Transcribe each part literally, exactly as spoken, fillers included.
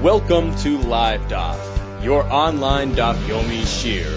Welcome to Live Daf, your online Daf Yomi Shir.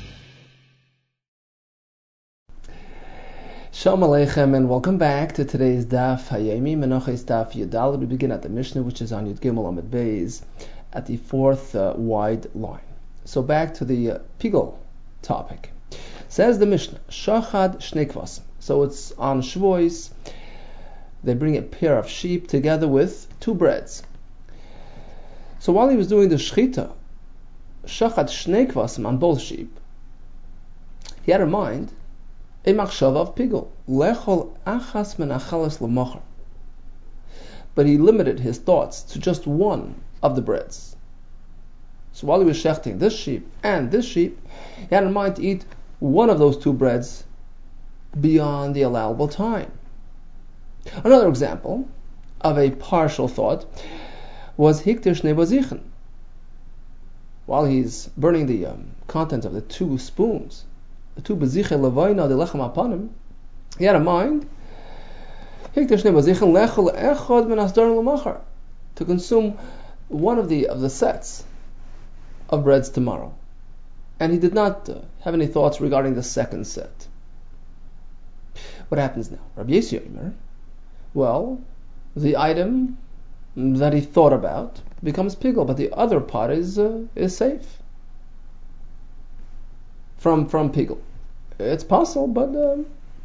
Shalom Aleichem and welcome back to today's Daf Hayomi Menachos Daf Yudal. We begin at the Mishnah, which is on Yud Gimel Amud Beis, at the fourth uh, wide line. So back to the uh, Pigel topic. Says the Mishnah, Shachad Shnei Kvasim. So it's on Shavuos. They bring a pair of sheep together with two breads. So while he was doing the shchita, Shachad Shnei Kvasim on both sheep, he had in mind a machshava of pigel, lechol achas men achalas l'machar. But he limited his thoughts to just one of the breads. So while he was shechting this sheep and this sheep, he had in mind to eat one of those two breads beyond the allowable time. Another example of a partial thought was hikter shnei bazichen. While he's burning the um, contents of the two spoons, the two baziche levayna de lechem apanim, he had in mind hikter shnei bazichen lechol echad ben asdar l'machar, to consume one of the of the sets of breads tomorrow, and he did not uh, have any thoughts regarding the second set. What happens now? Rabbi Yossi Omer, well, the item that he thought about becomes pigel, but the other part is uh, is safe from from pigel. It's possible, but um,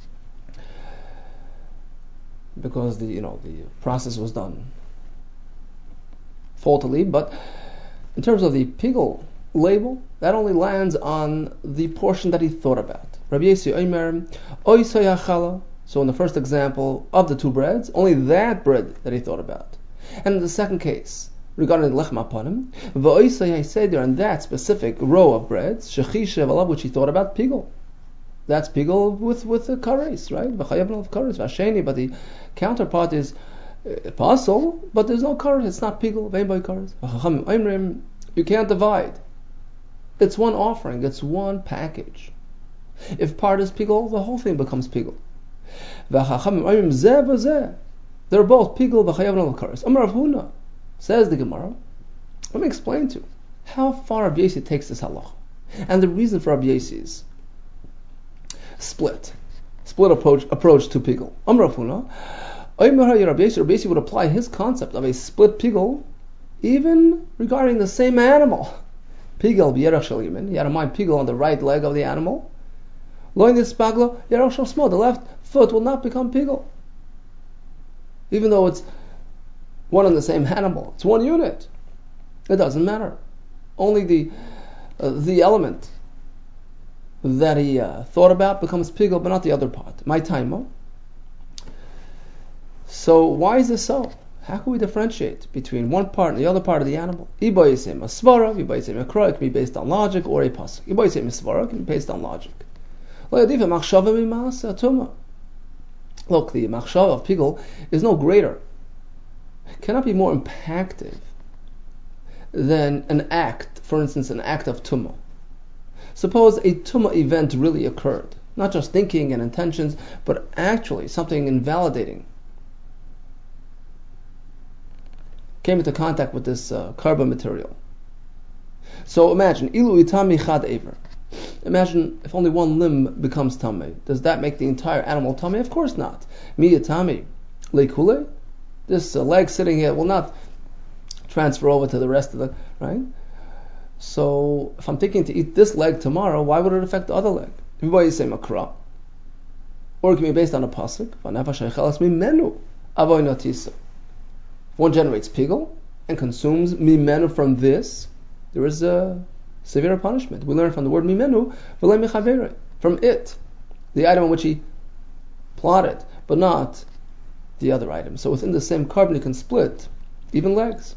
because the you know the process was done faultily. But in terms of the pigel label, that only lands on the portion that he thought about. Rabbi Yossi Omer, oisay achala. So in the first example of the two breads, only that bread that he thought about. And in the second case, regarding the lechem apanim, v'oisay seder, in that specific row of breads, shechishev alav, which he thought about, pigel. That's pigel with with the kares, right? V'chayav of kares, v'asheni. But the counterpart is uh, possible, but there's no kares. It's not pigel. Vein by kares. You can't divide. It's one offering. It's one package. If part is pigel, the whole thing becomes pigel. They're both pigel v'chayav of kares. Amar Rav Huna, says the Gemara. Let me explain to you how far Rabbi Yossi takes this halacha, and the reason for Rabbi Yossi's split, split approach approach to pigel. Amar Rav Huna, Rabbi Yossi would apply his concept of a split pigel even regarding the same animal. Pigel b'yerach shel yamin. He had in mind pigel on the right leg of the animal. Loin nispaglo yerach shel shmol. The left foot will not become pigel, even though it's one and the same animal. It's one unit. It doesn't matter. Only the uh, the element that he uh, thought about becomes pigel, but not the other part. My time. So why is this so? How can we differentiate between one part and the other part of the animal? Iba yisem a svara, iba yisem a kra. It can be based on logic or a pasuk. Iba yisem a svara can be based on logic. Look, the machshava of pigel is no greater, cannot be more impactful than an act, for instance, an act of tumah. Suppose a tumah event really occurred, not just thinking and intentions, but actually something invalidating came into contact with this uh, carbon material. So imagine, ilu itami chad ever. Imagine if only one limb becomes tamei. Does that make the entire animal tamei? Of course not. Mi yatami leikule. This uh, leg sitting here will not transfer over to the rest of the, right? So if I'm thinking to eat this leg tomorrow, why would it affect the other leg? Everybody say makra. Or it can be based on a pasuk. If one generates pigel and consumes mimenu from this, there is a severe punishment. We learn from the word mimenu, from it, the item on which he plotted, but not the other item. So within the same carbon, you can split even legs.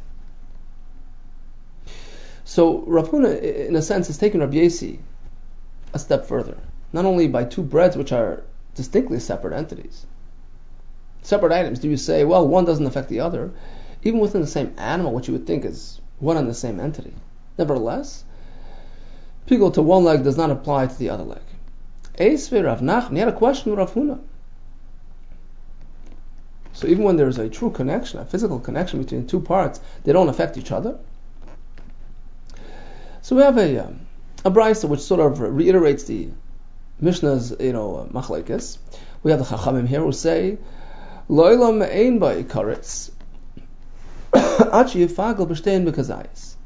So Rav Huna, in a sense, is taking Rabbi Yossi a step further. Not only by two breads, which are distinctly separate entities, separate items. Do you say, well, one doesn't affect the other, even within the same animal, which you would think is one and the same entity? Nevertheless, pigel to one leg does not apply to the other leg. Eisvei Rav Nachman, he had a question with Rav Huna. So even when there's a true connection, a physical connection between two parts, they don't affect each other. So we have a um, a brisa which sort of reiterates the Mishnah's, you know, machlekes. We have the Chachamim here who say, "Lo'ilam ein by karetz, achi yifagel b'shtein b'kazayis."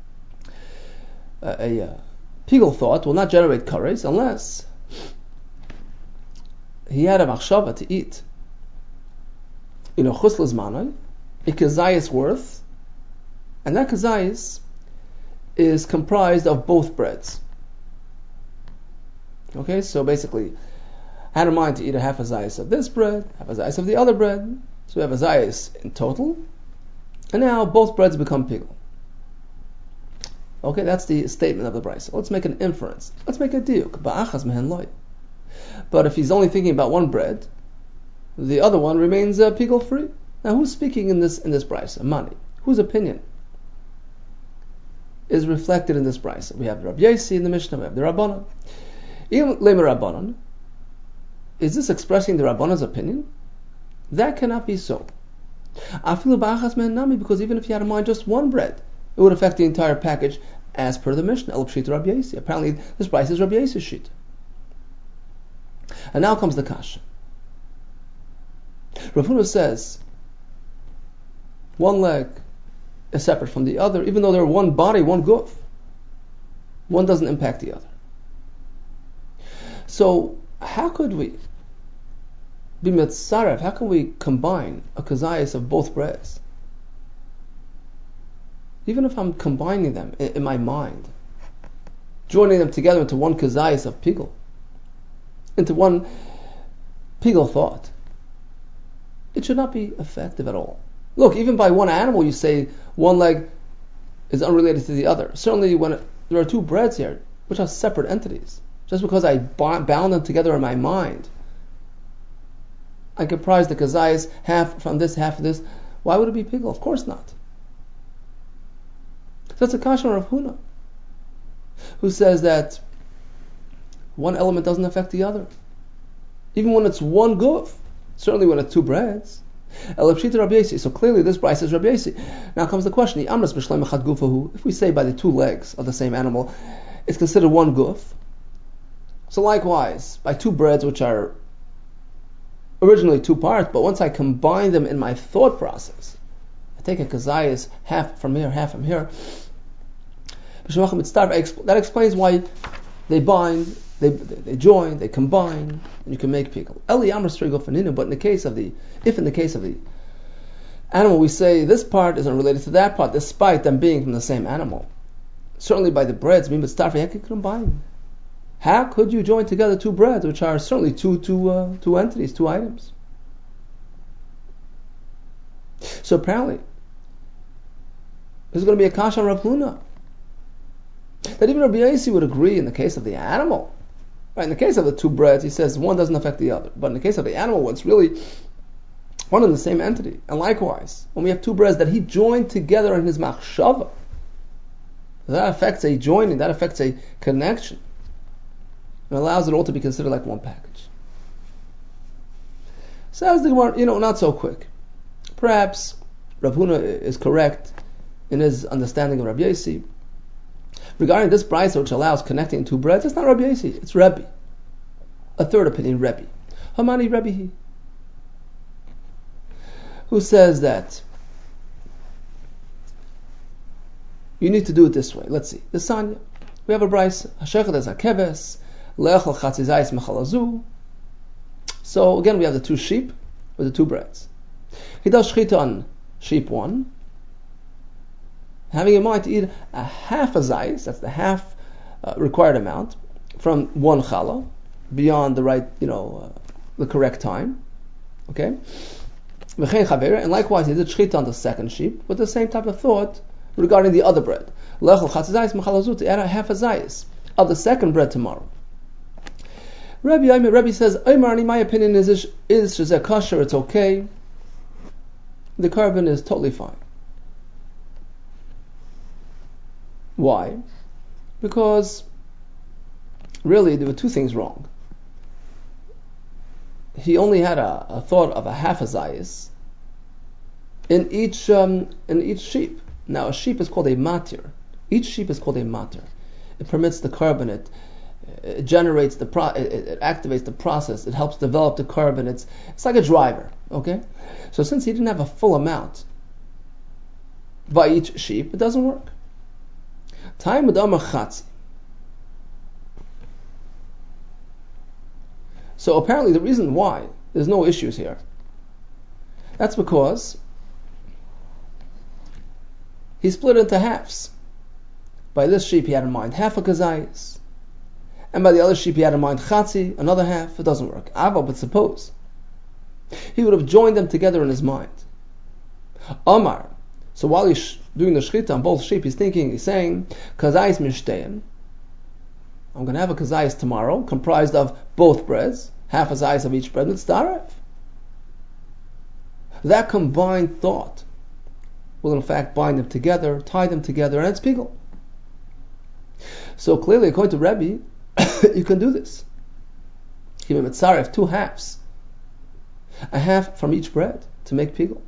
A, a uh, pigel thought will not generate karetz unless he had a machshava to eat, you know, chus l'zmanai, a kazayis worth, and that kazayis is comprised of both breads. Okay, so basically, I had in mind to eat a half a zayis of this bread, half a zayis of the other bread. So we have a zayis in total, and now both breads become pigel. Okay, that's the statement of the brisa. Let's make an inference. Let's make a diuk. Ba'achas mehen loy. But if he's only thinking about one bread, the other one remains uh, pigel free. Now, who's speaking in this in this brisa? Mani. Whose opinion is reflected in this brisa? We have Rabbi Yossi in the Mishnah. We have the Rabbanan. Even Lemer Rabbanan. Is this expressing the Rabbanan's opinion? That cannot be so. Afilu ba'achas mehen nami, because even if you had in mind just one bread, it would affect the entire package, as per the Mishnah. El pshita Rabbi Yossi. Apparently, this brisa is Rabbi Yossi's sheet. And now comes the kasha. Rav Huna says one leg is separate from the other, even though they're one body, one guf. One doesn't impact the other. So how could we be mitzarev? How can we combine a kazayis of both breads? Even if I'm combining them in, in my mind, joining them together into one kazayis of pigel, into one pigel thought, it should not be effective at all. Look, even by one animal, you say one leg is unrelated to the other. Certainly, when it, there are two breads here, which are separate entities, just because I bound them together in my mind, I comprise the kazayis half from this, half of this. Why would it be pigel? Of course not. So that's a kasha of Rav Huna, who says that one element doesn't affect the other, even when it's one guf. Certainly, when it's two breads. So clearly, this brisa is Rabbi Yossi. Now comes the question: if we say by the two legs of the same animal, it's considered one guf. So likewise, by two breads, which are originally two parts, but once I combine them in my thought process, I take a kazayis half from here, half from here. That explains why they bind, they they join, they combine, and you can make pigel. Eli amr strigo faninu. But in the case of the, if in the case of the animal, we say this part isn't related to that part, despite them being from the same animal. Certainly, by the breads, we must start. How could you combine? How could you join together two breads, which are certainly two two uh, two entities, two items? So apparently, there's going to be a kasha on Rav Huna that even Rabbi Yossi would agree in the case of the animal. Right, in the case of the two breads, he says one doesn't affect the other. But in the case of the animal, it's really one and the same entity. And likewise, when we have two breads that he joined together in his machshava, that affects a joining, that affects a connection, and allows it all to be considered like one package. Says the Gemara, you know, not so quick. Perhaps Rav Huna is correct in his understanding of Rabbi Yossi. Regarding this brisa, which allows connecting two breads, it's not Rabbi Yossi, it's Rebbe. A third opinion, Rebbe. Hamani Rebbe, who says that you need to do it this way. Let's see. The Sanya. We have a brisa. Hashechad es hakeves, le'echel chatzizayis mechalazu. So again, we have the two sheep with the two breads. He does shchita on sheep one, having in mind to eat a half a zayis, that's the half uh, required amount, from one challah, beyond the right, you know, uh, the correct time. Okay? And likewise, he did shchita on the second sheep, with the same type of thought regarding the other bread. To add a half a zayis of the second bread tomorrow. Rabbi Yomi, Rabbi says, Aymarani, my opinion is, is shezeh kosher, it's okay. The carbon is totally fine. Why? Because really there were two things wrong. He only had a, a thought of a half a zayis, in each um, in each sheep. Now a sheep is called a matir. Each sheep is called a matir. It permits the carbon. It, it generates the pro. It, it activates the process. It helps develop the carbon. It's it's like a driver. Okay, so since he didn't have a full amount by each sheep, it doesn't work. Time with Amar Chatzi. So apparently the reason why there's no issues here, that's because he split into halves. By this sheep he had in mind half a kazayas, and by the other sheep he had in mind chatzi, another half. It doesn't work. Ava, but suppose he would have joined them together in his mind. Amar. So while he's doing the shchita on both sheep, he's thinking, he's saying, kazayas mishtein. I'm going to have a kazayas tomorrow, comprised of both breads, half a zayas of each bread, and it's tarev. That combined thought will in fact bind them together, tie them together, and it's pigul. So clearly, according to Rebbe, you can do this. Give him a tzaref, two halves, a half from each bread to make pigul.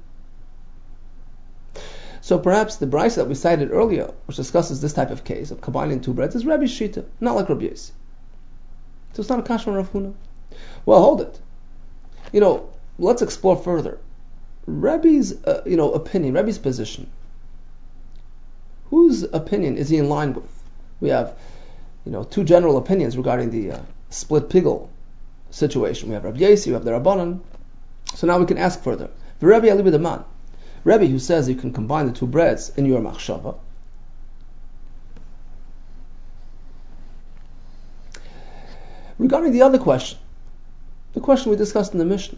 So perhaps the brayso that we cited earlier, which discusses this type of case of combining two breads, is Rebbe's shita, not like Rabbi Yossi. So it's not a kasha on Rav Huna. Well, hold it. You know, let's explore further. Rebbe's, uh, you know, opinion, Rebbe's position. Whose opinion is he in line with? We have, you know, two general opinions regarding the uh, split pigul situation. We have Rabbi Yossi, we have the Rabbanan. So now we can ask further. The Rebbe Ali b'Daman. Rebbe who says you can combine the two breads in your machshava. Regarding the other question, the question we discussed in the Mishnah.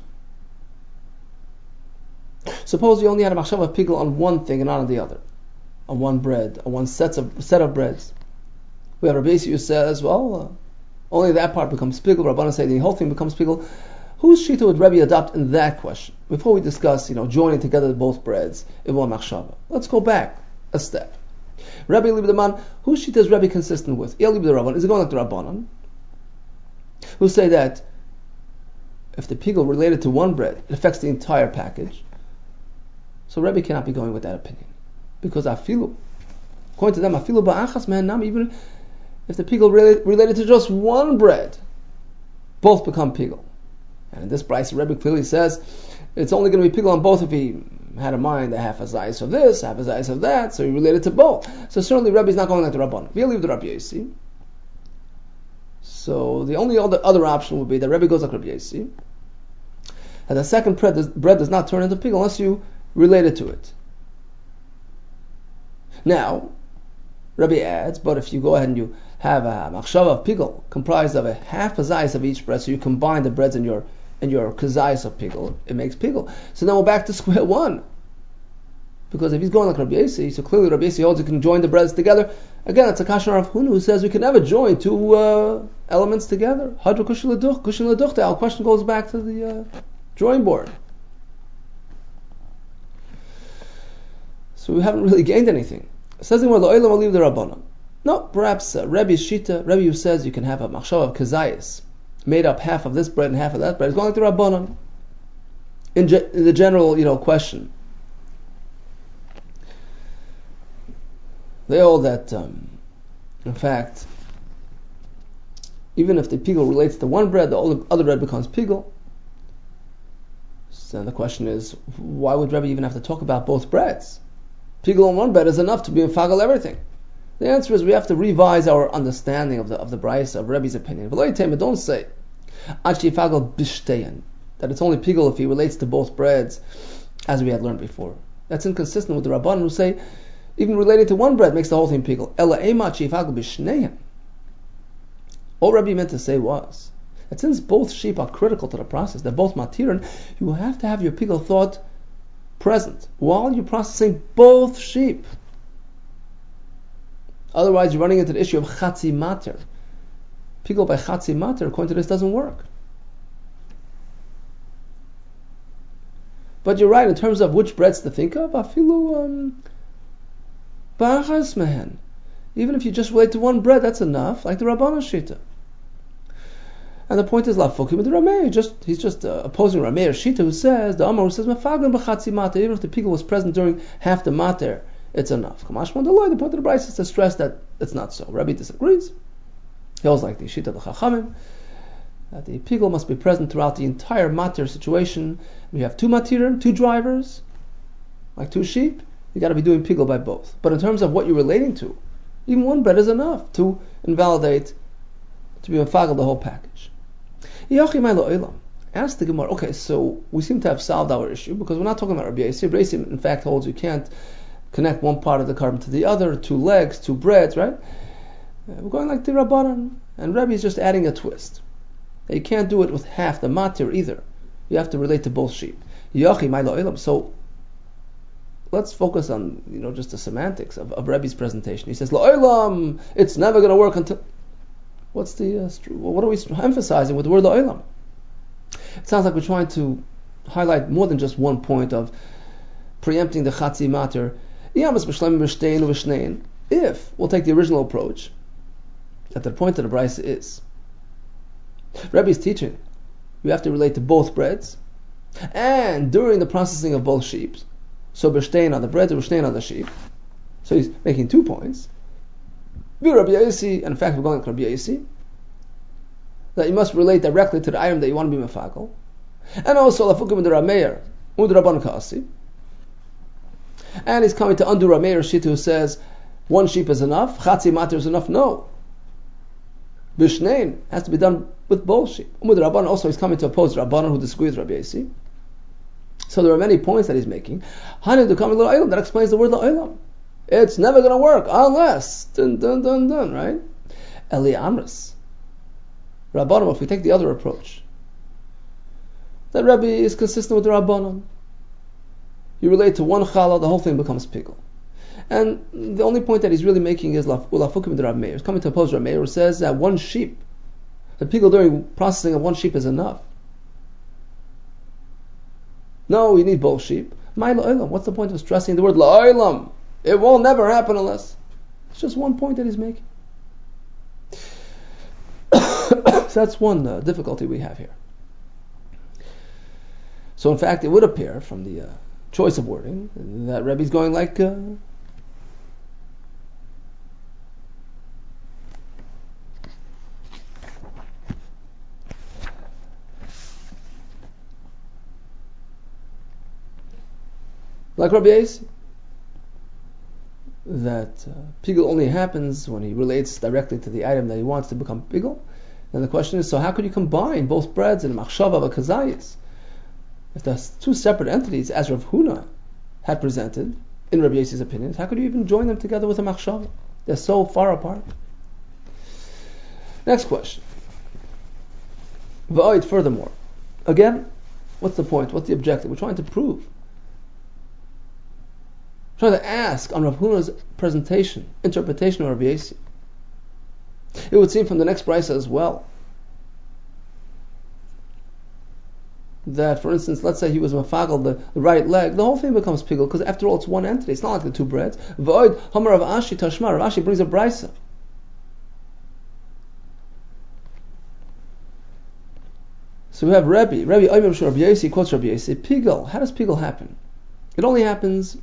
Suppose you only had a machshava of pigul on one thing and not on the other, on one bread, on one set of set of breads. We have Rabbi Yossi who says, well, uh, only that part becomes pigul. Rabbanan say the whole thing becomes pigul. Whose shita would Rebbe adopt in that question? Before we discuss, you know, joining together both breads in one machshava, let's go back a step. Rebbe Libdaman, whose shita is Rebbe consistent with? Is it going like the Rabbanan, who say that if the pigul related to one bread, it affects the entire package? So Rebbe cannot be going with that opinion, because afilu, according to them, afilu ba'achas me'enam, even if the pigul related, related to just one bread, both become pigul. And in this brayso, Rebbe clearly says it's only going to be pigul on both if he had in mind a half a zayis of this, half a zayis of that, so he related to both. So certainly Rebbe is not going like the Rabbanan. We'll leave the Rabbi Yossi. So the only other, other option would be that Rebbe goes like Rabbi Yossi, and the second bread does, bread does not turn into pigul unless you relate it to it. Now, Rebbe adds, but if you go ahead and you have a machshava of pigul comprised of a half a zayis of each bread, so you combine the breads in your in your kazayis of pigul, it makes pigul. So now we're back to square one. Because if he's going like Rabbi Yossi, so clearly Rabbi Yossi holds you can join the breads together. Again, it's a kasha Rav Huna who says we can never join two uh, elements together. Hadra kushin leduch, kushin leduch. Our question goes back to the uh, drawing board. So we haven't really gained anything. It says in where Lo'elam will leave the Rabbanan. No, perhaps uh, Rebbe's shita, Rebbe who says you can have a machshava of kazayis, made up half of this bread and half of that bread, is going like the Rabbanan. In, ge- in the general, you know, question. They hold that, um, in fact, even if the pigul relates to one bread, the other bread becomes pigul. So the question is, why would Rebbe even have to talk about both breads? Pigul on one bread is enough to be mefagel everything. The answer is we have to revise our understanding of the of the brayso of Rebbe's opinion. But don't say that it's only pigul if he relates to both breads, as we had learned before. That's inconsistent with the Rabbanan who say even relating to one bread makes the whole thing pigul. All Rebbe meant to say was that since both sheep are critical to the process, they're both matirin, you have to have your pigul thought present while you're processing both sheep. Otherwise, you're running into the issue of chatzi mater. Pigul by chatzi mater, according to this, doesn't work. But you're right in terms of which breads to think of. Afilu um, ba'achas mehen. Even if you just relate to one bread, that's enough, like the Rabbanan shita. And the point is, lafukim with Rameir. Just he's just uh, opposing Rameir Shita, who says the Amar who says mafagan b'chatzi mater. Even if the pigul was present during half the mater, it's enough. Kamashman Deloy. The point of the Brisa is to stress that it's not so. Rabbi disagrees. He holds like the Shita the Chachamim that the pigul must be present throughout the entire mater situation. We have two matirim, two drivers, like two sheep. You got to be doing pigul by both. But in terms of what you're relating to, even one bread is enough to invalidate, to be mafagel the whole package. Ask the Gemara, okay, so we seem to have solved our issue because we're not talking about Rabbi Yossi. Rabbi Yossi, in fact, holds you can't connect one part of the carbon to the other, two legs, two breads, right? We're going like the Rabbanan, and Rabbi is just adding a twist. You can't do it with half the matir either. You have to relate to both sheep. So let's focus on, you know, just the semantics of, of Rabbi's presentation. He says, La'olam, it's never going to work until... What's the, uh, what are we emphasizing with the word la'olam? It sounds like we're trying to highlight more than just one point of preempting the chatzi mater. If we'll take the original approach, that the point of the Brisa is, Rebbe's teaching, you have to relate to both breads, and during the processing of both sheep, so b'shtein on the bread, or b'shtein on the sheep. So he's making two points. Rabbi Yossi, and in fact we're going to Rabbi Yossi, that you must relate directly to the item that you want to be mefagel, and also lafukim the Rameir udraban kasi, and he's coming to undo Rameir Shita, who says one sheep is enough, chatzi mater is enough. No, bishnein has to be done with both sheep. Umud Rabban also he's coming to oppose Rabbanan, who disagrees with Rabbi Yossi. So there are many points that he's making. Hani to come a little item that explains the word la'olam. It's never going to work unless dun dun dun dun, right? Eli Amris. Rabbanim, if we take the other approach, that Rabbi is consistent with the Rabbanim. You relate to one challah, the whole thing becomes pigul. And the only point that he's really making is ulafukim the Rabbi Meir. He's coming to oppose Rabbi Meir, who says that one sheep, the pigul during processing of one sheep is enough. No, you need both sheep. My la'olam. What's the point of stressing the word la'olam? It will never happen unless. It's just one point that he's making. So that's one uh, difficulty we have here. So in fact, it would appear from the uh, choice of wording that Rebbe's going like uh, like Rabbi Yossi, that uh, pigul only happens when he relates directly to the item that he wants to become pigul. And the question is, so how could you combine both breads in machshava of a kazayis? If there's two separate entities, as Rav Huna had presented, in Rabbi Yossi's opinion, how could you even join them together with a machshava? They're so far apart. Next question. V'oid, furthermore. Again, what's the point? What's the objective? We're trying to prove. We're trying to ask on Rav Huna's presentation, interpretation of Rabbi Yossi. It would seem from the next brisa as well that, for instance, let's say he was mafagel the, the right leg, the whole thing becomes pigul because after all it's one entity. It's not like the two breads. V'oid Hamar Rav Ashi Tashma. Rav Ashi brings a brisa. So we have Rabbi. Rabbi Omer Rabbi Yossi quotes Rabbi Yossi. Pigul. How does pigul happen? It only happens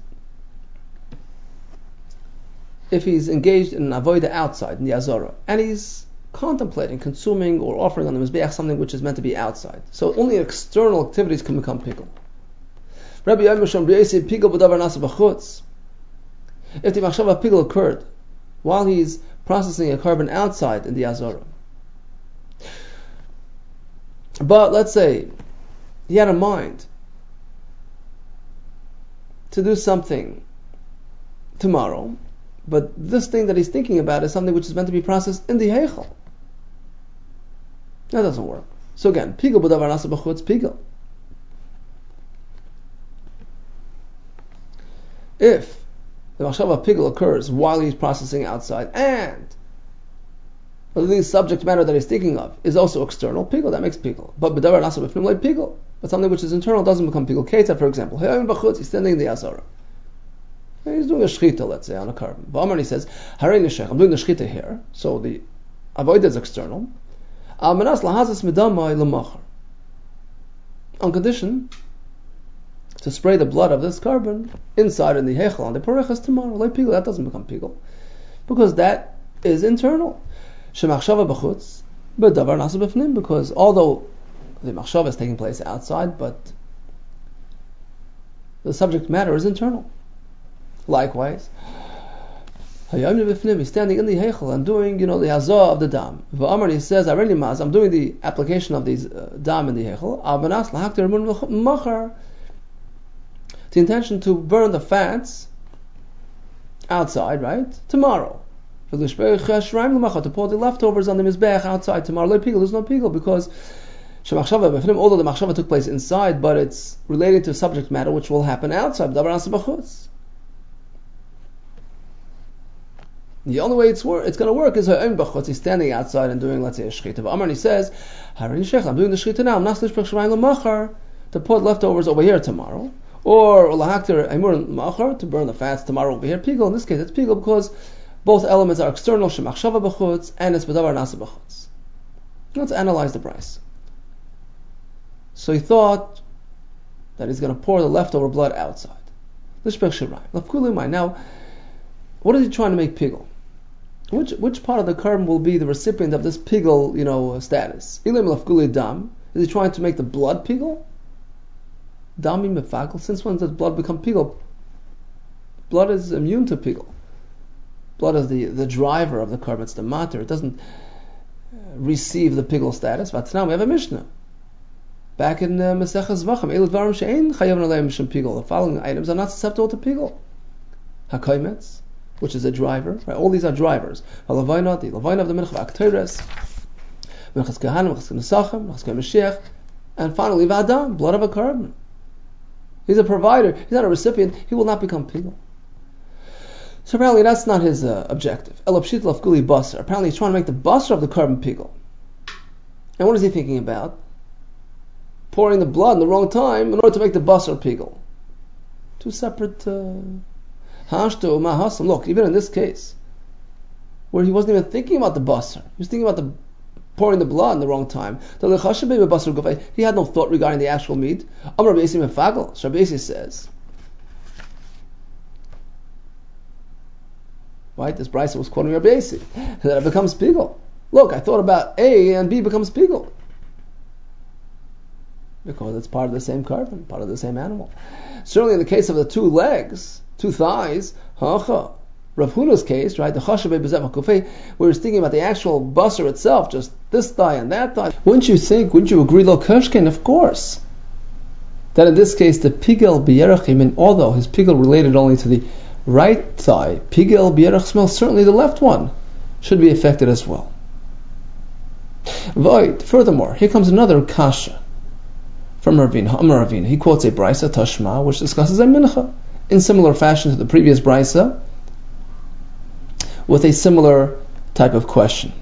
if he's engaged in an avodah outside, in the azara, and he's contemplating, consuming, or offering on the mizbeach something which is meant to be outside. So only external activities can become pigul. Rabbi Yom Shom B'Yossi pigul b'davar nasa b'chutz. If the machshava pigul occurred while he's processing a carbon outside in the azara, but let's say he had a mind to do something tomorrow, but this thing that he's thinking about is something which is meant to be processed in the heichal. That doesn't work. So again, pigul b'davar nasa b'chutz, pigul. If the machshava pigul occurs while he's processing outside, and the subject matter that he's thinking of is also external, pigul, that makes pigul. But b'davar nasa b'fnim like pigul. But something which is internal doesn't become pigul. Ketzah, for example, he's standing in the azara. He's doing a shchita, let's say, on a carbon. Ba'amar, he says, Harei neshech, I'm doing the shchita here, so the avodah is external. On condition to spray the blood of this carbon inside in the hechel on the parechas tomorrow. Like pigel, that doesn't become pigel, because that is internal. Shemachshava b'chutz, but davar nasa b'fnim, because although the machshava is taking place outside, but the subject matter is internal. Likewise, he's standing in the hechel and doing, you know, the hazah of the dam. V'amar, he says, I really maz, I'm doing the application of these uh, dam in the hechel. Avanas lahakter machar. The intention to burn the fats outside, right? Tomorrow. To pour the leftovers on the mizbech outside tomorrow. There's no pigel, because although the machshava took place inside, but it's related to subject matter which will happen outside. The only way it's, wor- it's going to work is he's standing outside and doing, let's say, a shechita. Amar, he says, I'm doing the shechita now. I'm not to put leftovers over here tomorrow. Or lahakter aimur machar, to burn the fats tomorrow over here. Pigel, in this case, it's pigel because both elements are external, shemachshava b'chutz, and it's b'davar nasa b'chutz. Let's analyze the price. So he thought that he's going to pour the leftover blood outside. Now, what is he trying to make pigel? Which which part of the carbon will be the recipient of this pigel, you know, status? Ilim lafguli dam. Is he trying to make the blood pigel? Dami mefagel. Since when does blood become pigel? Blood is immune to pigel. Blood is the, the driver of the carbon. It's the matter. It doesn't receive the pigel status. But now we have a Mishnah. Back in Maseches Zvachim, Elu dvarim she'ein chayavin aleim mishum pigel. The following items are not susceptible to pigel. Hakaimetz, which is a driver. Right? All these are drivers. Halavayna, the lavayna of the mincha, akteres, minchas kahanim, minchas nesachim, minchas Mashiach, and finally v'adam, blood of a carbon. He's a provider. He's not a recipient. He will not become pigel. So apparently that's not his uh, objective. Elapshit lafguli basar. Apparently he's trying to make the basar of the carbon pigel. And what is he thinking about? Pouring the blood in the wrong time in order to make the basar pigel. Two separate. Hashto mahasam. Look, even in this case, where he wasn't even thinking about the basar, he was thinking about the pouring the blood in the wrong time. He had no thought regarding the actual meat. Amar Rabbi Yossi mefagel. So Rabbi Yossi says, right? This brisa was quoting Rabbi Yossi that it becomes pigel. Look, I thought about A and B becomes pigel because it's part of the same carbon, part of the same animal. Certainly, in the case of the two legs, two thighs, hacha. Rav Huna's case, right, the chashav be'bezev hakufei, where he's thinking about the actual basar itself, just this thigh and that thigh. Wouldn't you think, wouldn't you agree, lo kershken, of course, that in this case the pigel b'yerachim, and although his pigel related only to the right thigh, pigel b'yerach smells, certainly the left one should be affected as well. Void. Furthermore, here comes another kasha from Ravina. Amar Ravina. He quotes a brisa Tashma, which discusses a mincha in similar fashion to the previous brisa, with a similar type of question.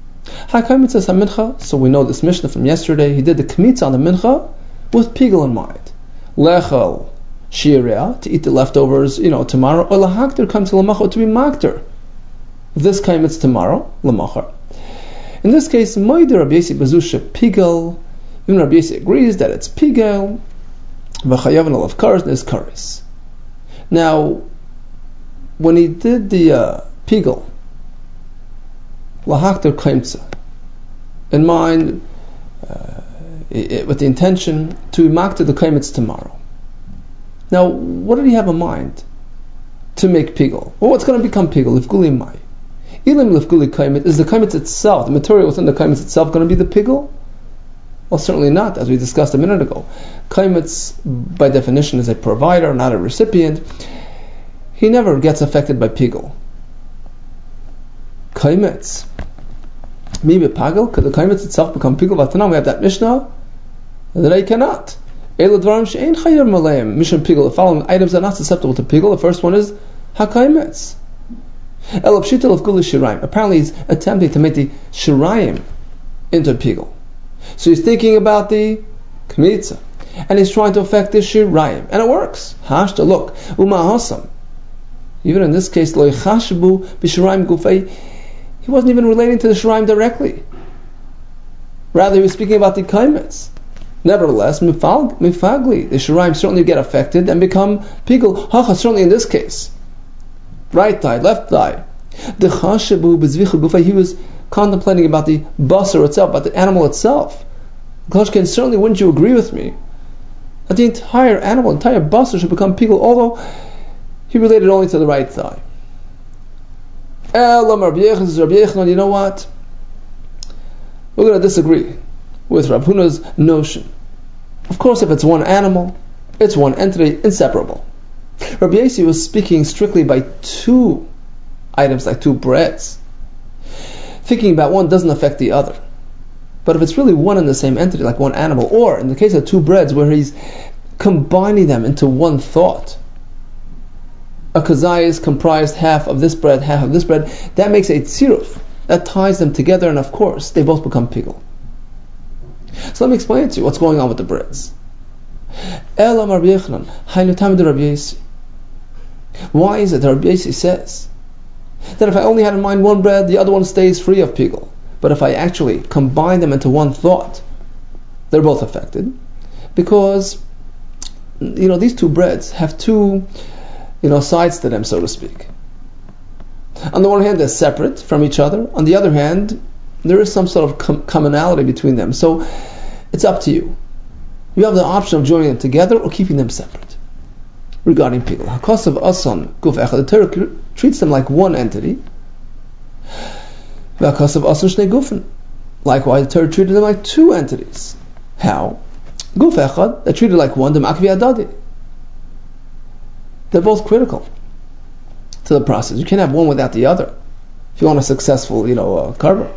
So we know this Mishnah from yesterday. He did the kmitza on the mincha with pigel in mind. Lechel shiria, to eat the leftovers, you know, tomorrow. Or lahakter comes to lamachar, to be makter. This kmitza tomorrow, lamachar. In this case, moider Rabbi Yossi bezusha pigel. Even Rabbi Yossi agrees that it's pigel. V'chayav and olav kares is kares. Now, when he did the uh, pigel, lahakter kaimtza, in mind, uh, it, it, with the intention to makter the kaimitz tomorrow. Now, what did he have in mind to make pigel? Well, what's going to become pigel? Lifguli mai. Ilim lifguli kaimitz, is the kaimitz itself, the material within the kaimitz itself, going to be the pigel? Well, certainly not, as we discussed a minute ago. Kaimitz, by definition, is a provider, not a recipient. He never gets affected by pigel. Kaimitz. Maybe pagel? Could the kaimitz itself become pigel? But now we have that Mishnah that I cannot. Elu dvarim she'ein chayav maleim mishum pigel. The following items are not susceptible to pigel. The first one is hakaimitz. El pshita of guli shirayim. Apparently he's attempting to make the shirayim into pigel. So he's thinking about the kmitza, and he's trying to affect the shirayim, and it works. Hashta, look, umahasam. Even in this case, lo yichashbu b'shirayim gufei. He wasn't even relating to the shirayim directly. Rather, he was speaking about the kaimetz. Nevertheless, mifag, mifagli, the shiraim certainly get affected and become pigul. Hacha, certainly in this case. Right thigh, left thigh. The chashabu bezvicha gufa, he was contemplating about the basar itself, about the animal itself. Kloshkin, certainly wouldn't you agree with me that the entire animal, entire basar should become pigul, although he related only to the right thigh. Elam Rabbi Yochanan, you know what? We're going to disagree with Rav Huna's notion. Of course, if it's one animal, it's one entity, inseparable. Rabbi Yossi was speaking strictly by two items, like two breads. Thinking about one doesn't affect the other. But if it's really one and the same entity, like one animal, or in the case of two breads, where he's combining them into one thought, a kazai is comprised half of this bread, half of this bread, that makes a tziruf, that ties them together, and of course, they both become pigul. So let me explain to you what's going on with the breads. Elam Rabbi Yochanan, haynu tamid Rabbi Yossi. Why is it that Rabbi Yossi says that if I only had in mind one bread, the other one stays free of pigul? But if I actually combine them into one thought, they're both affected. Because, you know, these two breads have two, you know, sides to them, so to speak. On the one hand, they're separate from each other. On the other hand, there is some sort of com- commonality between them. So it's up to you. You have the option of joining them together or keeping them separate. Regarding pigul, hakos of asan guf echad, the Torah treats them like one entity. Hakos of asan shnei gufen. Likewise, the Torah treated them like two entities. How? Guf echad, they're treated like one. Demakvi adadi. They're both critical to the process. You can't have one without the other if you want a successful, you know, uh, karma.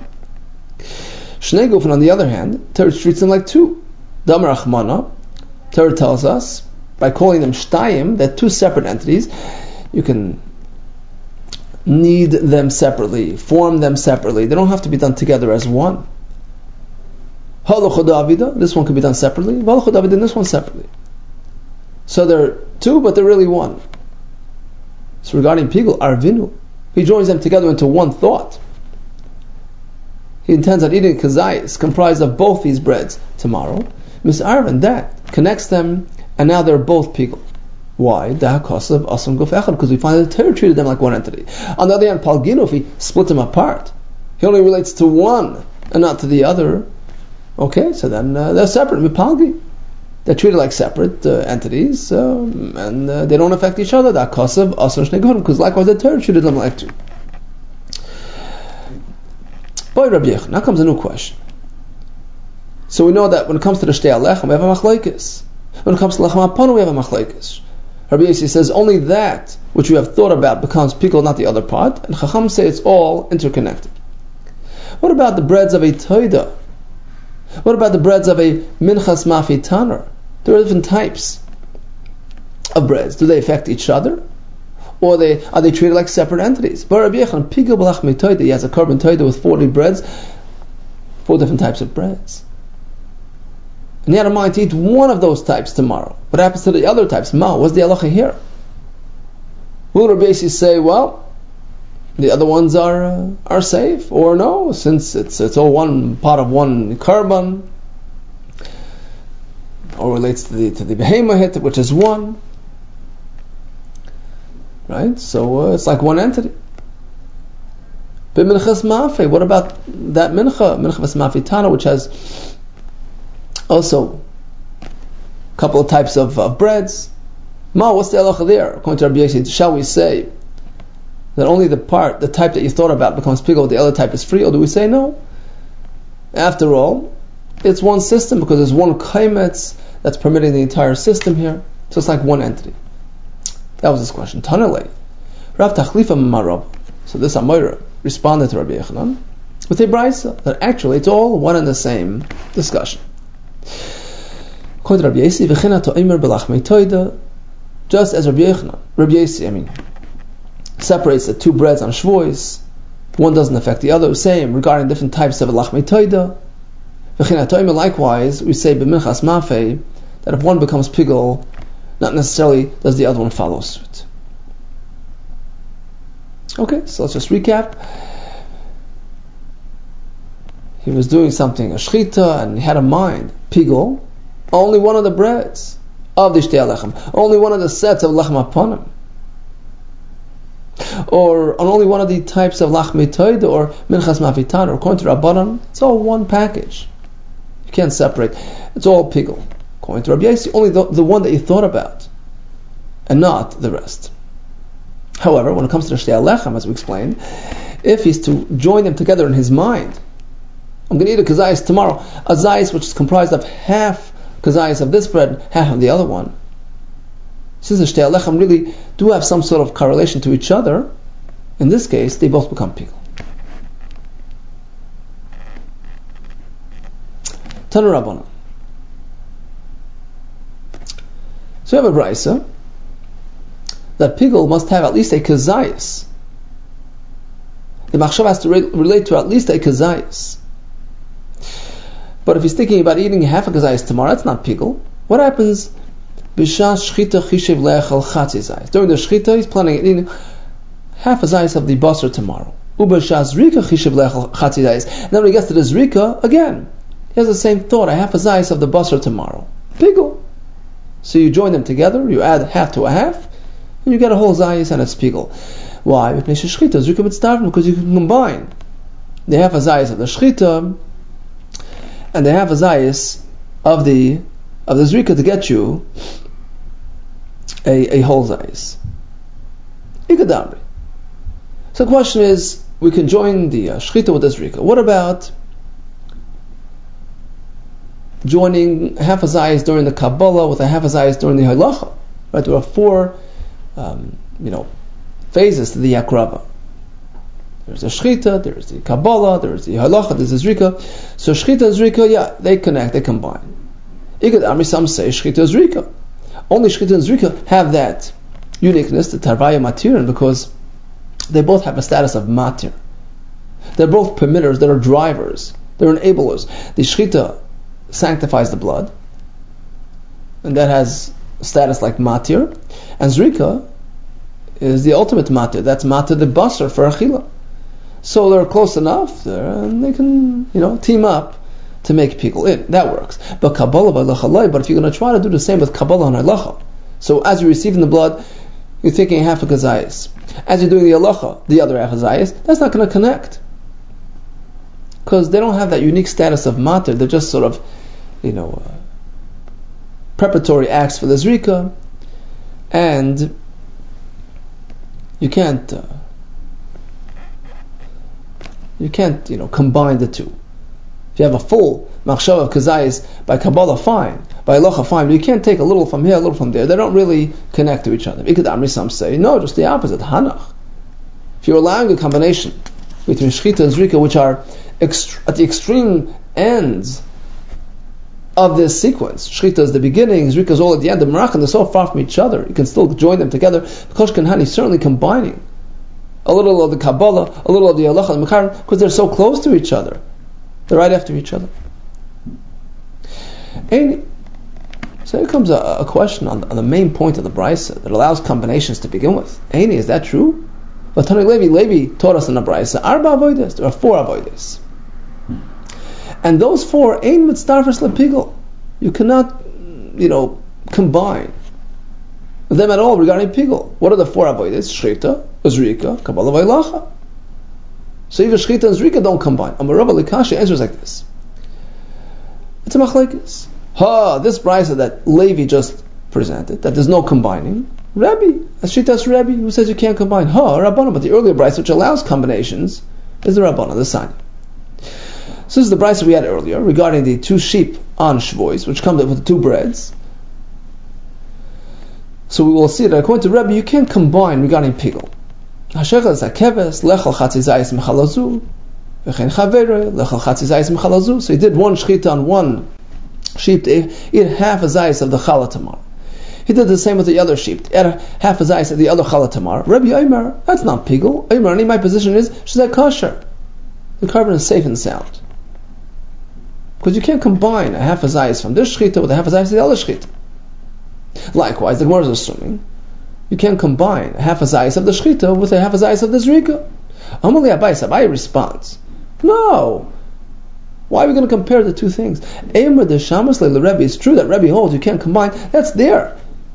Shnei gufen, on the other hand, Torah treats them like two. Damar achmana, Torah tells us, by calling them shtayim, they're two separate entities, you can knead them separately, form them separately. They don't have to be done together as one. Halachodavida, this one can be done separately. Halachodavida, and this one separately. So they're two, but they're really one. So regarding pigul, arvinu, he joins them together into one thought. He intends on eating kazayis, comprised of both these breads, tomorrow. Misarvin, that connects them, and now they're both pigul. Why? Because we find that the Torah treated them like one entity. On the other hand, palginu, if he split them apart, he only relates to one and not to the other. Okay, so then uh, they're separate. Mipalgi, they're treated like separate uh, entities, um, and uh, they don't affect each other. Because likewise, the Torah treated them like two. Boy, Rabbi Yochanan, now comes a new question. So we know that when it comes to the shtei alechem, we have a machlekes. When it comes to lechem apanu, we have a machlekes. Rabbi Yossi says only that which you have thought about becomes pigul, not the other part. And Chacham say it's all interconnected. What about the breads of a toida? What about the breads of a minchas mafi taner? There are different types of breads. Do they affect each other? Or are they, are they treated like separate entities? But Rabbi Yochanan, pigul b'lach toida, he has a korban toida with forty breads, four different types of breads. And he had in mind to eat one of those types tomorrow. What happens to the other types? Ma, what's the halacha here? Will Rabbi Yossi say, well, the other ones are uh, are safe, or no, since it's it's all one part of one korban, or relates to the to the behemah, which is one, right? So uh, it's like one entity. But minchas mafi, what about that mincha, minchas mafi tana, which has also a couple of types of, of breads? Ma, what's the halacha there? According to Rabbi Yossi, shall we say that only the part, the type that you thought about becomes pigul, the other type is free, or do we say no? After all, it's one system because there's one kaimetz that's permitting the entire system here, so it's like one entity. That was his question. Tanalei, Rav Tachlifa Marab. So this Amoira responded to Rabbi Yochanan with a brisa that actually it's all one and the same discussion. According to Rabbi Yossi, v'china to'imer b'lachmei toida, just as Rabbi Yochanan, Rabbi Yossi, I mean, separates the two breads on Shavuos, one doesn't affect the other. Same regarding different types of lachmei toida. V'china to'imer, likewise, we say b'minchas mafei that if one becomes pigul, not necessarily does the other one follow suit. Okay, so let's just recap. he was doing something, a shchita, and he had a mind, pigul, only one of the breads of the shtei lechem, only one of the sets of lechem aponim, or on only one of the types of lachmei toida or minchas mavitan, or according to Rabbanan, it's all one package. You can't separate. It's all pigul. According to Rabbi Yossi, only the, the one that you thought about, and not the rest. However, when it comes to the shtei lechem, as we explained, if he's to join them together in his mind, I'm going to eat a kazayis tomorrow, a zayis which is comprised of half kazayis of this bread, half of the other one. Since the shtei lechem really do have some sort of correlation to each other, in this case, they both become pigul. Tanu Rabbanan. So we have a brayso that pigul must have at least a kazayis. The machshav has to re- relate to at least a kazayis. But if he's thinking about eating half a kazayis tomorrow, that's not pigul. What happens? B'shas shchita chishev le'echel chatzi zayis. During the shchita, he's planning on eating half a zayis of the basar tomorrow. U'b'shas zrika chishev le'echel chatzi zayis. Then when he gets to the zrika, again, he has the same thought, a half a zayis of the basar tomorrow. Pigul. So you join them together, you add half to a half, and you get a whole zayis and it's pigul. Why? Because you can combine the half a zayis of the shchita and the half a zayis of the of the zrika to get you a, a whole zayis. Ikadamri. So the question is, we can join the uh, shchita with the zrika. What about joining half a zayis during the Kabbalah with a half a zayis during the halacha? Right? There are four, um, you know, phases to the yakrava. There's the shchita, there's the Kabbalah, there's the halacha, there's the zrika. So shchita and zrika, yeah, they connect, they combine. Igad Amri, some say shchita and zrika. Only shchita and zrika have that uniqueness, the tarvaya matir, because they both have a status of matir. They're both permitters, they're drivers, they're enablers. The shchita sanctifies the blood, and that has status like matir, and zrika is the ultimate matir. That's matir the basar for achila. So they're close enough there, and they can, you know, team up to make pigul in. That works. But Kabbalah by lachalai. But if you're going to try to do the same with Kabbalah and halacha, so as you're receiving the blood, you're thinking half a kazayis. As you're doing the halacha, the other half a kazayis, that's not going to connect, because they don't have that unique status of matir. They're just sort of, you know, uh, preparatory acts for the zrika, and you can't. Uh, You can't, you know, combine the two. If you have a full machshava of kazayis by Kabbalah, fine. By halacha, fine. But you can't take a little from here, a little from there. They don't really connect to each other. Ikad Amri, some say, no, just the opposite. Hanach. If you're allowing a combination between shchita and zrika, which are ext- at the extreme ends of this sequence, shchita is the beginning, zrika is all at the end. The merachim, they're so far from each other. You can still join them together. Kosh Kanhani is certainly combining a little of the Kabbalah, a little of the halacha and Mekarim, because they're so close to each other. They're right after each other. And so here comes a, a question on the, on the main point of the Brisa that allows combinations to begin with. Eini, is that true? But Tani Levi, Levi taught us in the Brisa, Arba avodas, there are four avodas. And those four, Ein mitzdarfes lepigul. You cannot, you know, combine them at all regarding pigul. What are the four avodas? Shchita, zrika, Kabbalah, v'halacha. So even shchita and zrika don't combine. Amar Rabba Likashi answers like this. It's a machlekes. Ha, this brisa that Levi just presented, that there's no combining. Rabbi, as Shitas Rabbi, who says you can't combine. Ha, Rabbanan, but the earlier brisa which allows combinations is the Rabbanan, the sign. So this is the brisa we had earlier regarding the two sheep on Shavuos, which come with the two breads. So we will see that according to Rabbi, you can't combine regarding pigul. Hashechel zakeves lechal chatzi zayis mechalazu, v'chein chavere lechal chatzi zayis mechalazu. So he did one shchita on one sheep to eat half a zayis of the challah tomorrow. He did the same with the other sheep, to add half a zayis of the other challah tomorrow. Rabbi Omer, that's not pigul. Omer, and my position is she's kosher. The carbon is safe and sound, because you can't combine a half a zayis from this shchita with a half a zayis of the other shchita. Likewise, the Gemara is assuming you can't combine a half a zayis of the shchita with a half a zayis of the zrika. Amalei Abayis, Abayi responds, no. Why are we going to compare the two things? Eimer de Shamas le Rebbe. It's true that Rebbe holds you can't combine. That's there.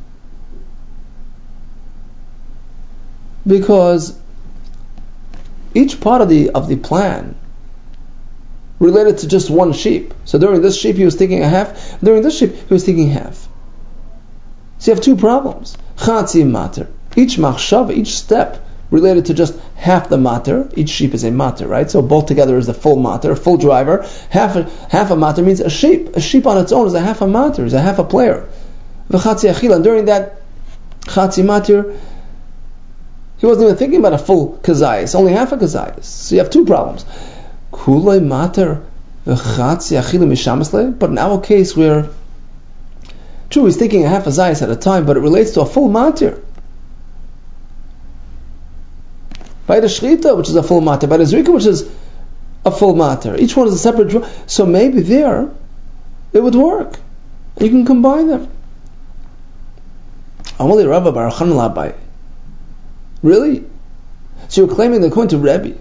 Because each part of the of the plan related to just one sheep. So during this sheep he was thinking a half, during this sheep he was thinking half. So you have two problems. Chatzi mater. Each machshava, each step related to just half the mater. Each sheep is a mater, right? So both together is the full mater, a full driver. Half a, half a mater means a sheep. A sheep on its own is a half a mater, is a half a player. V'chatzi achila. And during that chatzi mater, he wasn't even thinking about a full kazayas, only half a kazayas. So you have two problems. Kulay mater v'chatzi achila mishamasle. But in our case, where true, he's thinking a half a zayas at a time, but it relates to a full mater. By the Shrita, which is a full mater, by the Zrika, which is a full mater. Each one is a separate drum. So maybe there, it would work. You can combine them. Amali Rabba Barachan Labai. Really? So you're claiming they're going to Rebbe.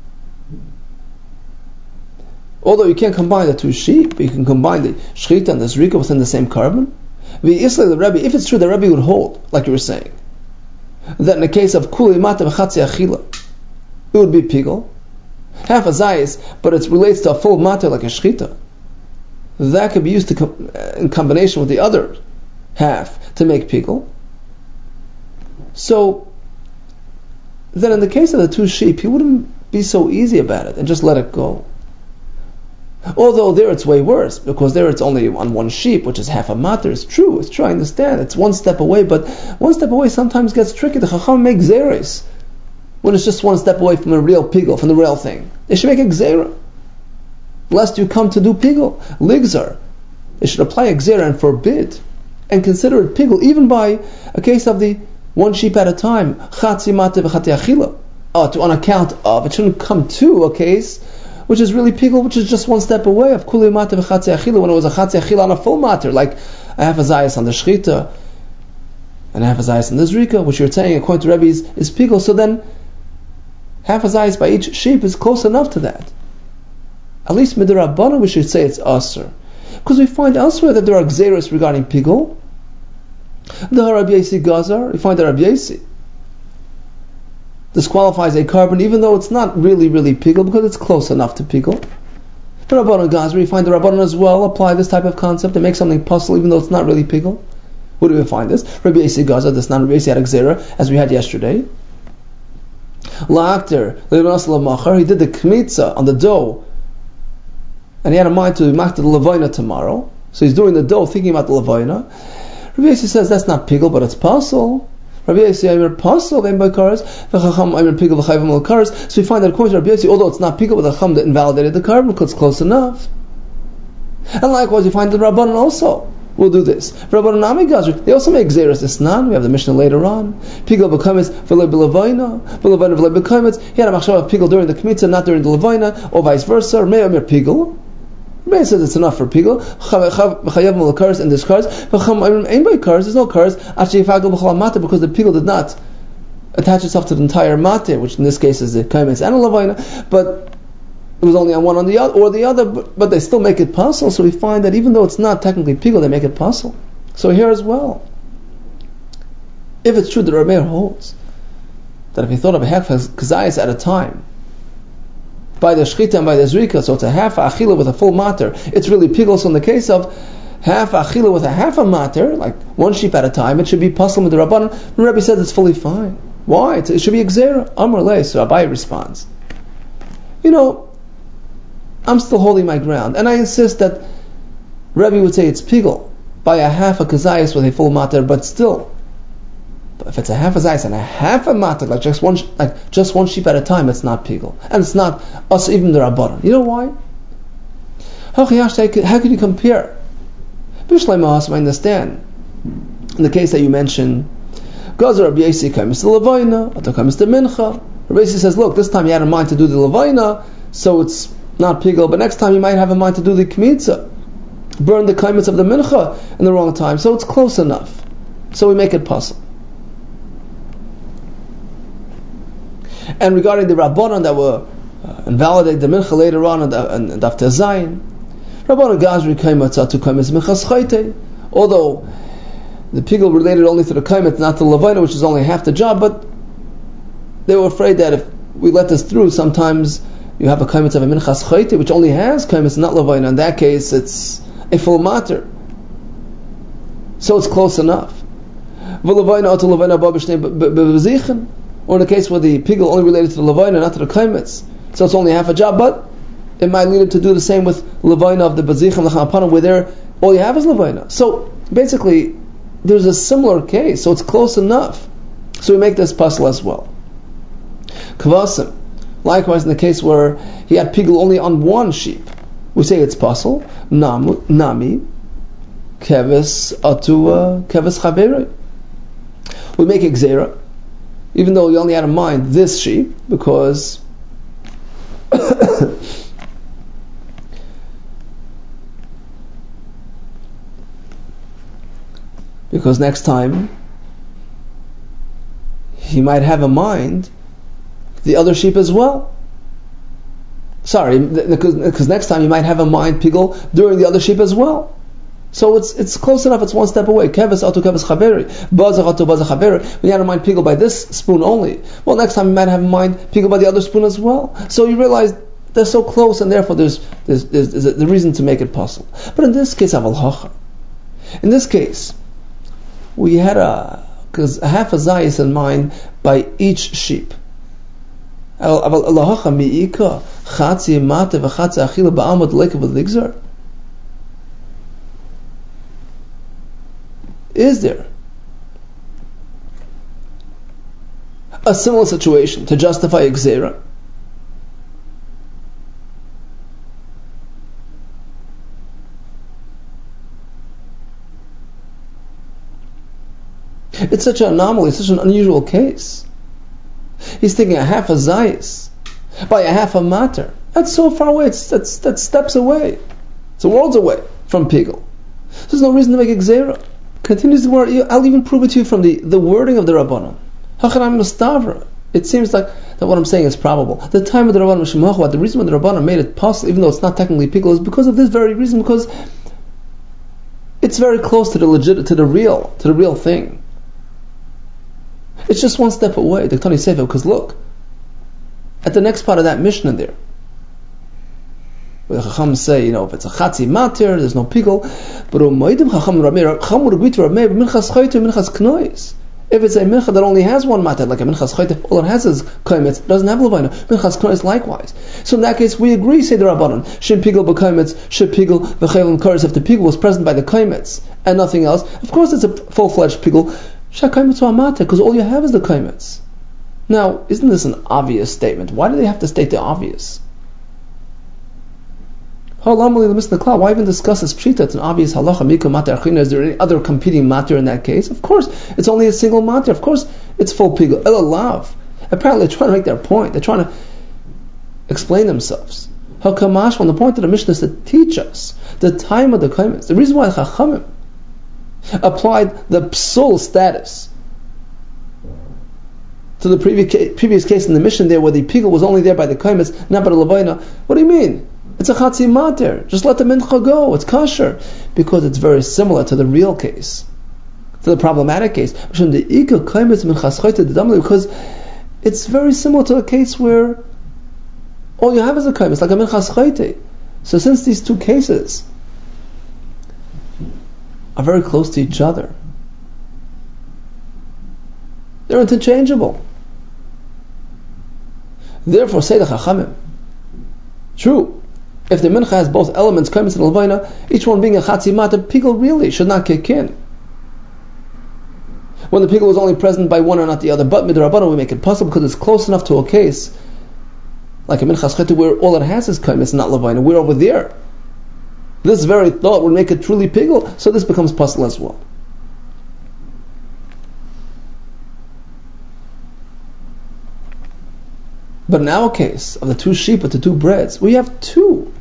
Although you can't combine the two sheep, you can combine the Shrita and the Zrika within the same carbon. The Rebbe, if it's true, the Rebbe would hold, like you were saying, that in the case of Kuli Mata V'chatzi Achila, it would be Pigel. Half a Zayis, but it relates to a full Mata like a Shchita. That could be used to com- in combination with the other half to make Pigel. So, then in the case of the two sheep, he wouldn't be so easy about it and just let it go. Although there it's way worse, because there it's only on one sheep, which is half a matter. It's true, it's true, I understand. It's one step away, but one step away sometimes gets tricky. The Chacham make Zeres when it's just one step away from a real pigel, from the real thing. They should make a Gzera, lest you come to do pigel. Ligzar. They should apply a Gzera and forbid, and consider it pigel, even by a case of the one sheep at a time. Chatzi mate v'chati achila. Oh, to on account of, it shouldn't come to a case which is really pigel, which is just one step away of kuli mater v'chatzi achila, when it was a chatzi achila on a full mater, like I have a zayas on the shchita, and I have a zayas on the zrika, which you're saying according to Rebbe is, is pigel. So then, half a zayas by each sheep is close enough to that. At least midrabanan we should say it's aser, because we find elsewhere that there are gzeros regarding pigel. The Rabbi Yasi Gazar, we find that Rabbi Yasi disqualifies a carbon even though it's not really, really pigel, because it's close enough to pigel. The Rabbanon Gazri, we find the Rabbanon as well apply this type of concept and make something puzzle even though it's not really pigel. Where do we find this? Rabbi Yasi Gazar, that's not Rabbi Yasi Gzera, as we had yesterday. La'akter, he did the kmitza on the dough, and he had a mind to make the levayna tomorrow, so he's doing the dough thinking about the levayna. Rabbi Yasi says that's not pigel, but it's puzzle. Rabbi Yasi Aimer Pasal and by cars, V'chacham Aimer Pigel V'chayvim Al cars. So we find that according to Rabbi Yasi, although it's not Pigel, but the Chacham that invalidated the carbon because it's close enough. And likewise, you find the Rabbanon also will do this. Rabbanon Ami Gazri, they also make Xeris Isnan. We have the Mishnah later on. Pigel B'kamitz V'lei B'levayna, B'levayna V'lei B'kamitz. He had a machshava of Pigel during the Kmitza, not during the Levayna, or vice versa. Or May Aimer Pigel. Rabbi says it's enough for pigel. Chayav mul cars and there's cars. Ain't by cars. There's no cars. Actually, because the pigel did not attach itself to the entire mate, which in this case is the kaimes and a lavayna, but it was only on one on the other or the other. But, but they still make it possible. So we find that even though it's not technically pigel, they make it possible. So here as well, if it's true that Rameir holds that if he thought of a half kazayas at a time, by the shchita and by the zrika, so it's a half achila with a full mater, it's really pigel. So in the case of half achila with a half a mater, like one sheep at a time, it should be puzzle with the Rabbanan. The Rebbe says it's fully fine. Why? It's, it should be a gzera. Amar lei. So Abai responds, you know, I'm still holding my ground, and I insist that Rebbe would say it's pigel by a half a kazayas with a full mater, but still, but if it's a half a zayis and a half a mater, like just one, like just one sheep at a time, it's not pigel, and it's not us even the Rabbanan. You know why? How could you compare? Bishleim I understand. In the case that you mentioned, Gazer Rabbi Yasi comes to Levayna, Ato comes to Mincha. Rabbi Yasi says, look, this time he had in mind to do the Levayna, so it's not pigel, but next time he might have in mind to do the Kmitza, burn the kaimitz of the Mincha in the wrong time, so it's close enough. So we make it possible. And regarding the Rabbanon that were uh, invalidate the mincha later on in Daf Tezayin. Rabbanan Gazri kaimat to kaimat minchas chayte. Although the pigul related only to the kaimat, not to the levina, which is only half the job, but they were afraid that if we let this through, sometimes you have a kaimat of a minchas chayte, which only has kaimat, not levina. In that case, it's a full matter. So it's close enough. Or in the case where the pigul only related to the levina, not to the kaimitz, so it's only half a job, but it might lead him to do the same with levina of the bazichim l'chamapanim, where there all you have is levina. So basically, there's a similar case, so it's close enough. So we make this puzzle as well. Kvasim, likewise in the case where he had pigul only on one sheep, we say it's puzzle. Nam, nami, keves atua, keves chaveri. We make a gzera, even though we only had in mind this sheep, because because next time he might have in mind the other sheep as well. Sorry, because, because next time he might have in mind pigul during the other sheep as well. So it's it's close enough. It's one step away. Keves atu keves chaveri, bazach atu bazach chaveri. When you had in mind pigul by this spoon only, well, next time you might have in mind pigul by the other spoon as well. So you realize they're so close, and therefore there's there's, there's, there's the reason to make it possible. But in this case, aval hacha. In this case, we had a because a half a zayis in mind by each sheep. Aval hacha miika chatzi mate v'chatzi achila ba'amot leikav v'ligzar. Is there a similar situation to justify a gzera? It's such an anomaly, such an unusual case. He's taking a half a zayis by a half a matter. That's so far away. It's that's that's steps away. It's worlds away from pigul. There's no reason to make a gzera. Continues the word. I'll even prove it to you from the, the wording of the Rabbanon. Hachanam Mustavra. It seems like that what I'm saying is probable. The time of the Rabbanon Shemachwa, the reason why the Rabbanon made it possible, even though it's not technically pigul, is because of this very reason. Because it's very close to the legit, to the real, to the real thing. It's just one step away. The Tani Sefer. Because look at the next part of that Mishnah there. The Chacham say, you know, if it's a chatzi matir, there's no pigul. But Umaydim Chacham Rameir, Chacham would agree to Rameir, minchas chayte, minchas knois. If it's a mincha that only has one matir, like a minchas chayte, all it has is kaimetz, doesn't have levina. Minchas knois likewise. So in that case, we agree, say the Rabbanon, shem pigul b'kaimetz, shem pigul v'chayel and kares. If the pigul was present by the kaimetz and nothing else, of course it's a full-fledged pigul. Shah kaimetz wa matir, because all you have is the kaimetz. Now, isn't this an obvious statement? Why do they have to state the obvious? Why even discuss this pshita? It's an obvious halacha. Mika mater achina. Is there any other competing mater in that case? Of course, it's only a single mater. Of course, it's full pigul. Elalav. Apparently, they're trying to make their point. They're trying to explain themselves. Hakamash. When the point of the Mishnah is to teach us the time of the kaimitz. The reason why Chachamim applied the psul status to the previous previous case in the Mishnah there, where the pigul was only there by the kaimitz, not by the levina. What do you mean? It's a chatzi mater. Just let the mincha go. It's kosher. Because it's very similar to the real case, to the problematic case. Because it's very similar to a case where all you have is a kaimitz, like a minchas chayte. So since these two cases are very close to each other, they're interchangeable. Therefore, say the Chachamim, true, if the mincha has both elements, kaimitz and levina, each one being a chatzi mater, pigul really should not kick in. When the pigul was only present by one or not the other, but midrabanan we make it possible because it's close enough to a case like a minchas chayte where all it has is kaimitz, not levina. We're over there. This very thought would make it truly pigul, so this becomes possible as well. But in our case of the two sheep with the two breads, we have two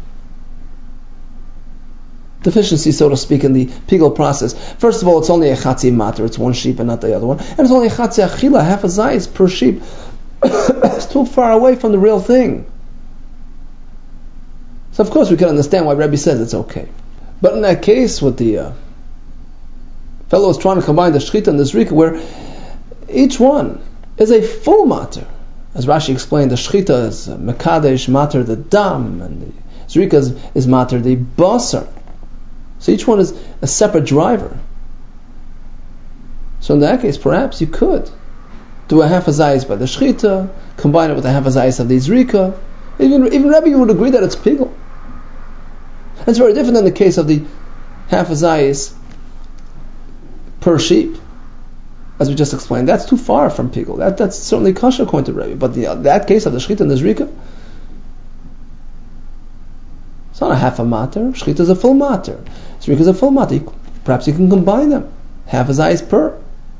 deficiencies, so to speak, in the pigul process. First of all, it's only a chatzi mater, it's one sheep and not the other one, and it's only a chatzi achila, half a zayis per sheep. It's too far away from the real thing. So of course we can understand why Rebbe says it's okay. But in that case with the uh, fellow is trying to combine the shchita and the zrika, where each one is a full matter. As Rashi explained, the shchita is mekadesh matter the dam, and the zrika is, is matter the basar. So each one is a separate driver. So in that case, perhaps you could do a half a zayis by the shchita, combine it with a half a zayis of the zrika. Even even Rebbe would agree that it's pigul. It's very different than the case of the half a zayis per sheep, as we just explained. That's too far from pigul. That that's certainly kasha according to Rebbe. But the, uh, that case of the shchita and the zrika, it's not a half a matter. Shchita is a full matter. Zrika is a full matter. Perhaps you can combine them. Half a zayis per.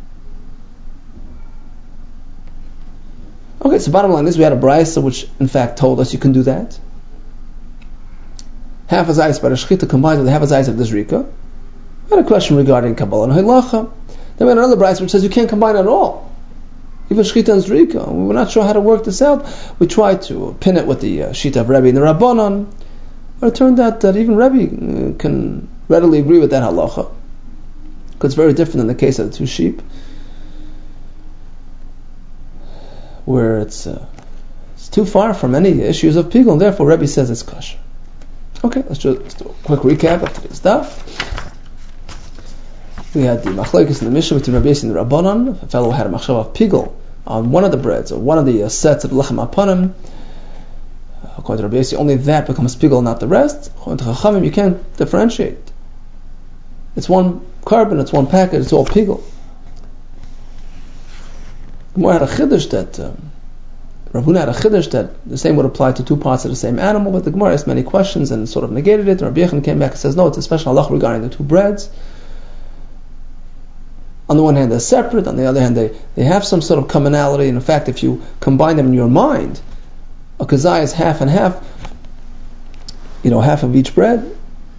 Okay, so bottom line is we had a brayso which in fact told us you can do that. Half a zayis by the shchita combined with half a zayis of the zrika. We had a question regarding Kabbalah and Halacha. Then we had another brayso which says you can't combine at all, even shchita and zrika. We were not sure how to work this out. We tried to pin it with the uh, shita of Rebbe and the Rabbanon, but it turned out that even Rebbe uh, can readily agree with that halacha, because it's very different in the case of the two sheep, where it's uh, it's too far from any issues of pigul, and therefore Rebbe says it's kosher. Okay, let's just let's do a quick recap of today's daf. We had the machlokes in the Mishnah between Rabbi Yossi and the Rabbanon. A fellow had a machshava of pigul on one of the breads, or one of the uh, sets of lechem apanim. Uh, according to Rabbi Yossi, only that becomes pigul, not the rest. According to Chachamim, you can't differentiate. It's one carbon, it's one packet, it's all pigul. Gemara had a chiddush that um, Rav Huna had a chiddush that the same would apply to two parts of the same animal, but the Gemara asked many questions and sort of negated it. Rabbi Yechon came back and says, no, it's a special halach regarding the two breads. On the one hand, they're separate. On the other hand, they, they have some sort of commonality. And in fact, if you combine them in your mind, a kazai is half and half, you know, half of each bread.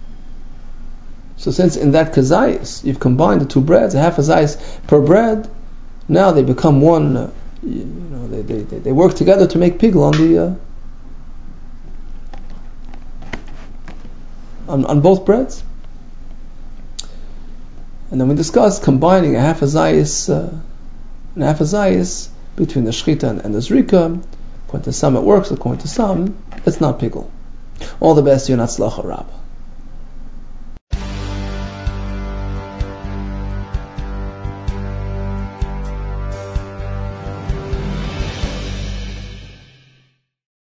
So since in that kazayis you've combined the two breads, a half a zayis per bread, now they become one. Uh, you know, they, they they work together to make pigul on the uh, on on both breads. And then we discussed combining a half a zayis, uh, and half a zayis between the shchita and, and the zrika. According to some, it works. According to some, it's not pigul. All the best. You're not tzlacha rabbah.